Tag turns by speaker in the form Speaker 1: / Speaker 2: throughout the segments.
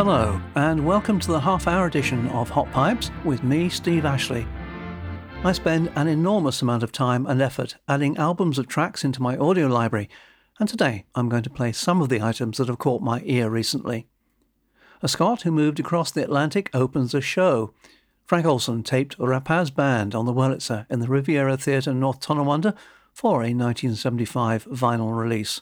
Speaker 1: Hello, and welcome to the half-hour edition of Hot Pipes with me, Steve Ashley. I spend an enormous amount of time and effort adding albums of tracks into my audio library, and today I'm going to play some of the items that have caught my ear recently. A Scot who moved across the Atlantic opens a show. Frank Olsen taped a Rapaz Band on the Wurlitzer in the Riviera Theatre, North Tonawanda for a 1975 vinyl release.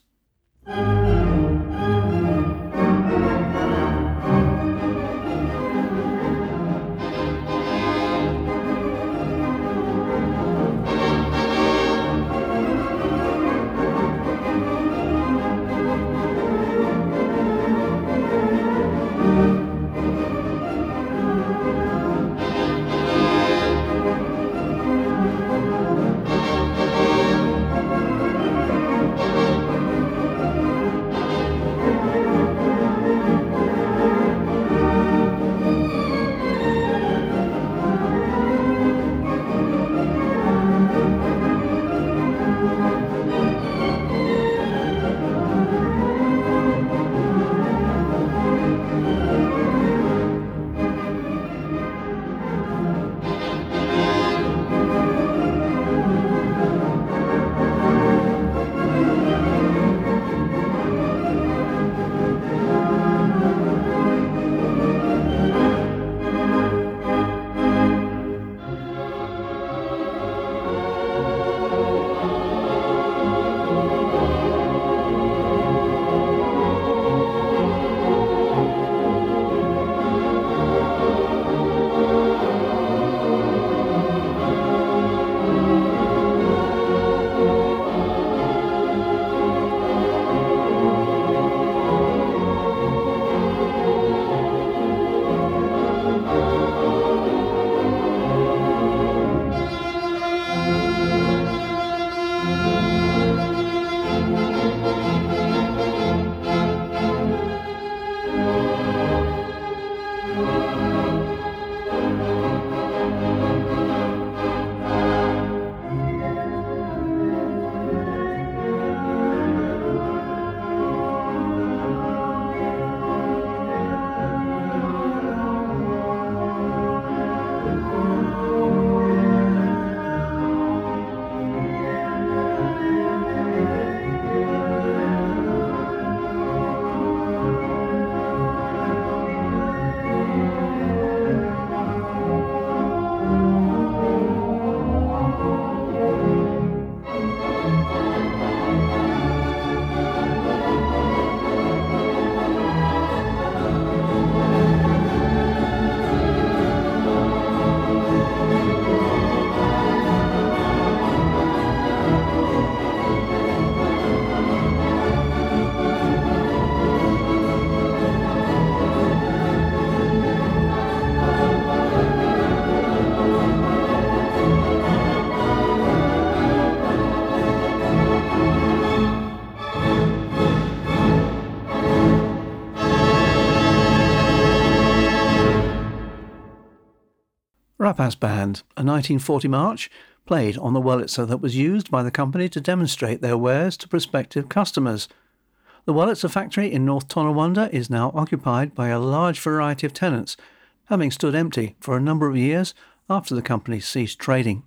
Speaker 1: Rapaz Band, a 1940 march played on the Wurlitzer that was used by the company to demonstrate their wares to prospective customers. The Wurlitzer factory in North Tonawanda is now occupied by a large variety of tenants, having stood empty for a number of years after the company ceased trading.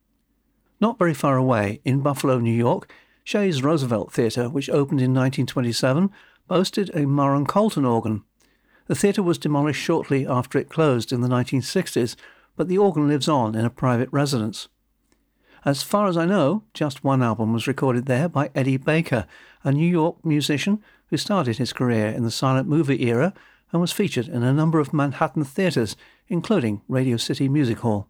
Speaker 1: Not very far away, in Buffalo, New York, Shays Roosevelt Theatre, which opened in 1927, boasted a Murron Colton organ. The theatre was demolished shortly after it closed in the 1960s, but the organ lives on in a private residence. As far as I know, just one album was recorded there by Eddie Baker, a New York musician who started his career in the silent movie era and was featured in a number of Manhattan theatres, including Radio City Music Hall.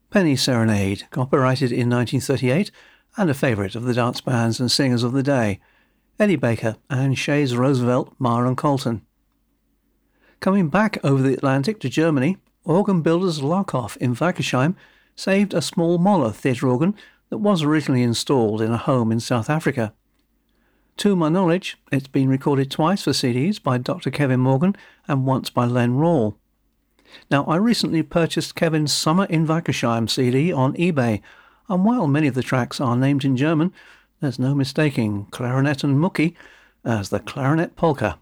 Speaker 1: Penny Serenade, copyrighted in 1938 and a favourite of the dance bands and singers of the day, Eddie Baker and Shays Roosevelt, Marr and Colton. Coming back over the Atlantic to Germany, organ builders Larkoff in Wackersheim saved a small Moller theatre organ that was originally installed in a home in South Africa. To my knowledge, it's been recorded twice for CDs by Dr. Kevin Morgan and once by Len Rawle. Now, I recently purchased Kevin's Summer in Wackersheim CD on eBay, and while many of the tracks are named in German, there's no mistaking Clarinet and Mucki as the Clarinet Polka.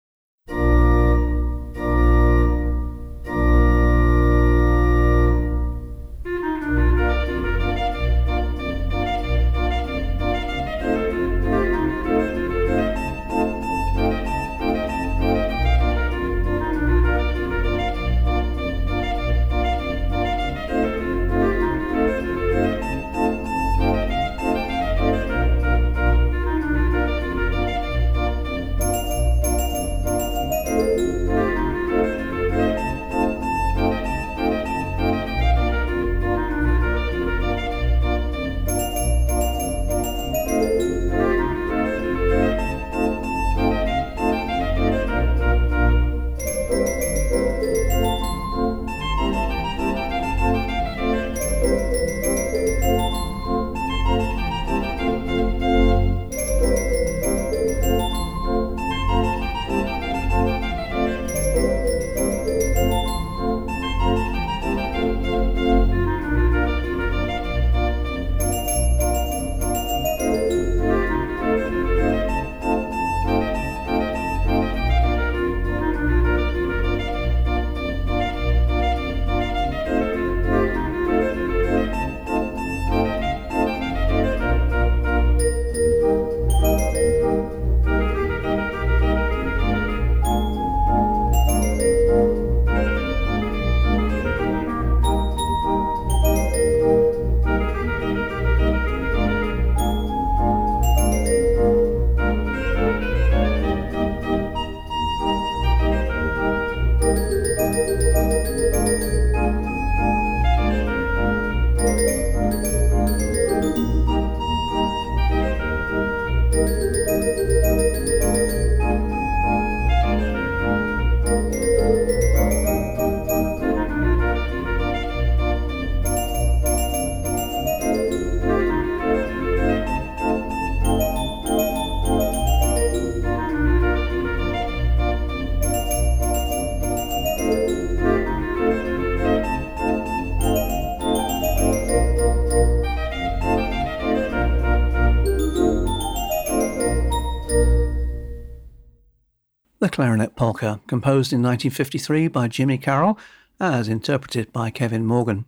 Speaker 1: The Clarinet Polka, composed in 1953 by Jimmy Carroll, as interpreted by Kevin Morgan.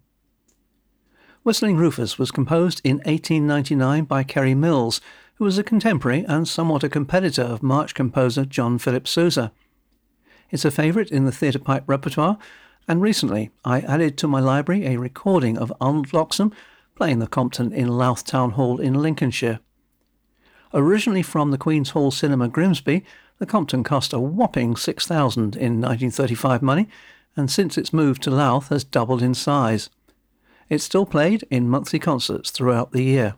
Speaker 1: Whistling Rufus was composed in 1899 by Kerry Mills, who was a contemporary and somewhat a competitor of March composer John Philip Sousa. It's a favourite in the theatre pipe repertoire, and recently I added to my library a recording of Arnold Loxam playing the Compton in Louth Town Hall in Lincolnshire. Originally from the Queen's Hall Cinema Grimsby, the Compton cost a whopping $6,000 in 1935 money, and since its move to Louth has doubled in size. It's still played in monthly concerts throughout the year.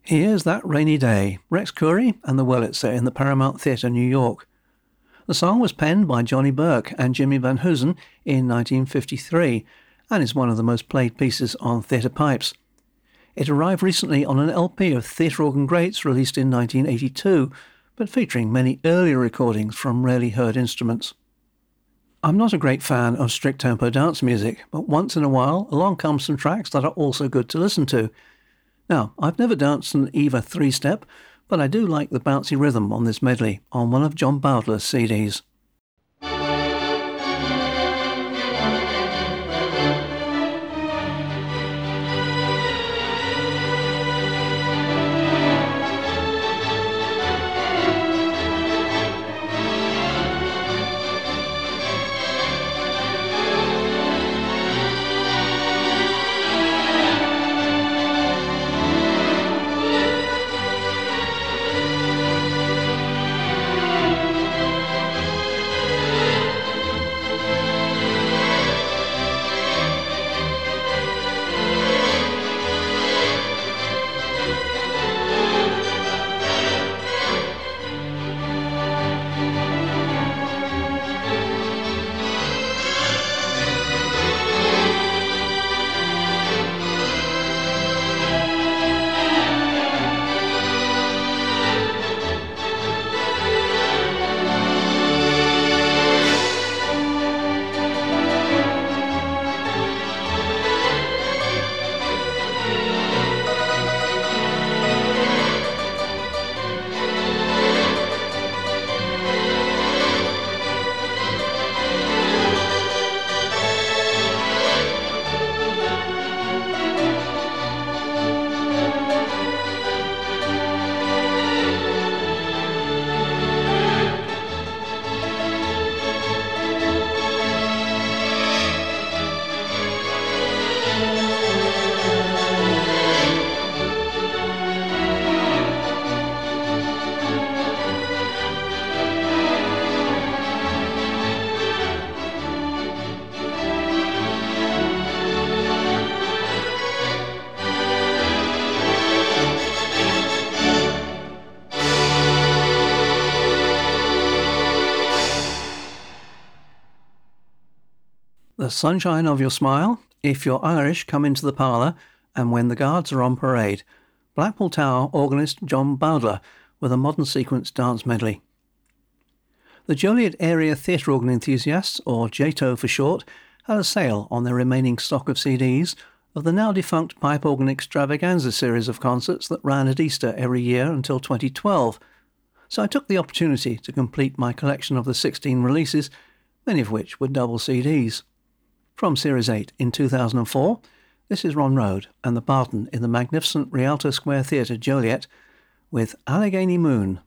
Speaker 1: Here's That Rainy Day, Rex Currie and the Wurlitzer in the Paramount Theatre, New York. The song was penned by Johnny Burke and Jimmy Van Heusen in 1953 and is one of the most played pieces on theatre pipes. It arrived recently on an LP of Theatre Organ Greats released in 1982, but featuring many earlier recordings from rarely heard instruments. I'm not a great fan of strict tempo dance music, but once in a while along come some tracks that are also good to listen to. Now, I've never danced an Eva three-step, but I do like the bouncy rhythm on this medley on one of John Bowdler's CDs. The Sunshine of Your Smile, If You're Irish, Come Into the Parlour, and When the Guards Are on Parade. Blackpool Tower organist John Bowdler with a modern sequence dance medley. The Joliet Area Theatre Organ Enthusiasts, or JATO for short, had a sale on their remaining stock of CDs of the now defunct Pipe Organ Extravaganza series of concerts that ran at Easter every year until 2012. So I took the opportunity to complete my collection of the 16 releases, many of which were double CDs. From Series 8 in 2004, this is Ron Rode and the Barton in the magnificent Rialto Square Theatre, Joliet, with Allegheny Moon.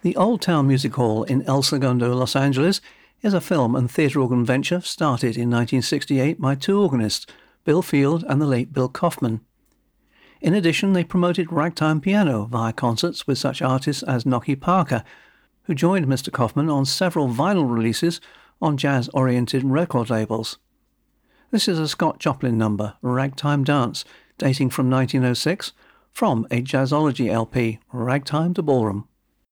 Speaker 1: The Old Town Music Hall in El Segundo, Los Angeles, is a film and theatre organ venture started in 1968 by two organists, Bill Field and the late Bill Kaufman. In addition, they promoted ragtime piano via concerts with such artists as Nocky Parker, who joined Mr. Kaufman on several vinyl releases on jazz-oriented record labels. This is a Scott Joplin number, Ragtime Dance, dating from 1906, from a Jazzology LP, Ragtime to Ballroom.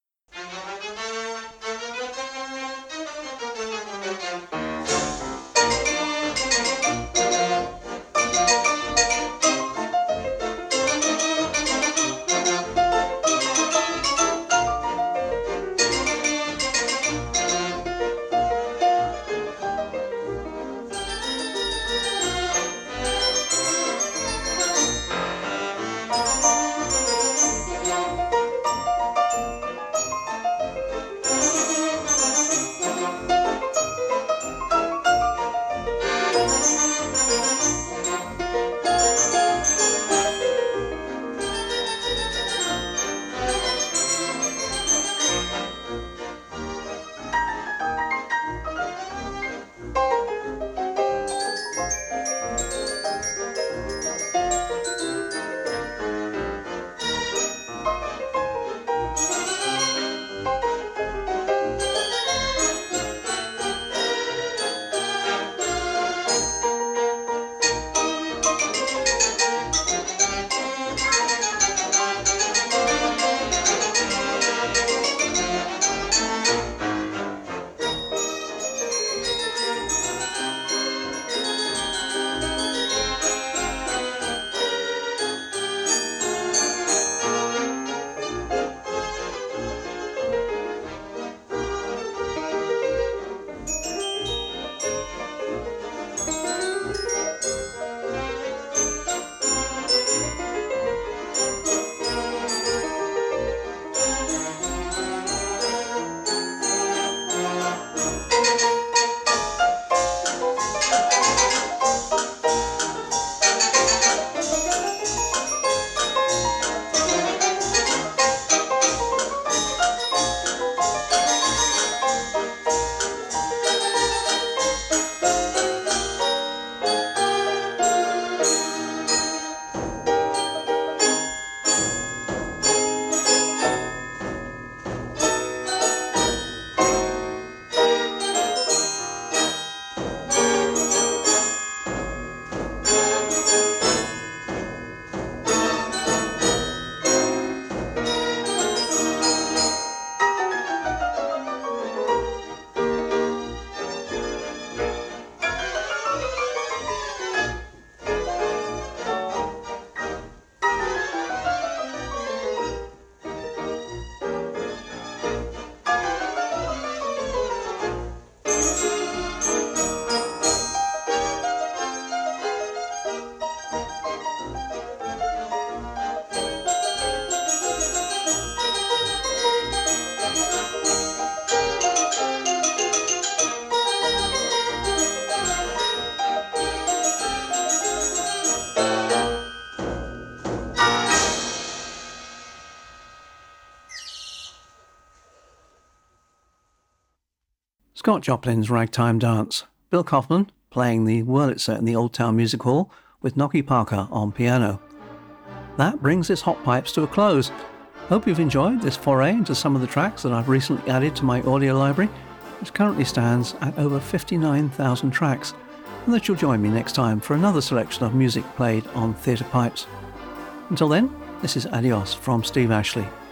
Speaker 1: Scott Joplin's Ragtime Dance, Bill Kaufman playing the Wurlitzer in the Old Town Music Hall with Nocky Parker on piano. That brings this Hot Pipes to a close. Hope you've enjoyed this foray into some of the tracks that I've recently added to my audio library, which currently stands at over 59,000 tracks, and that you'll join me next time for another selection of music played on Theatre Pipes. Until then, this is adios from Steve Ashley.